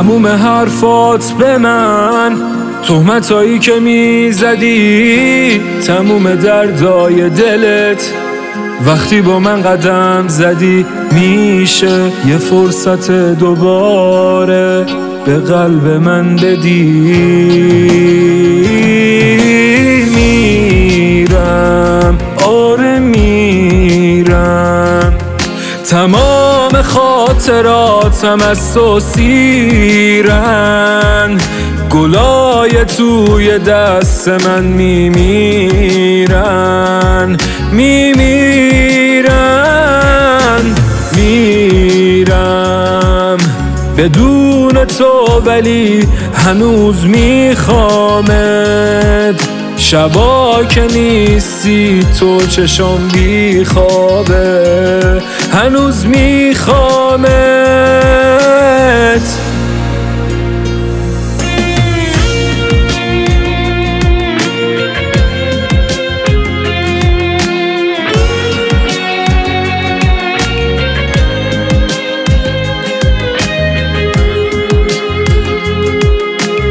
تموم حرفات به من، تهمتایی که میزدی، تموم دردای دلت وقتی با من قدم زدی. میشه یه فرصت دوباره به قلب من بدی؟ میرم، آره میرم، تمام خاطراتم از تو سیرن، گلای توی دست من میمیرن، میرم بدون تو، ولی هنوز میخوامت. شبا که نیستی تو چشم بی خوابه، هنوز میخوامت.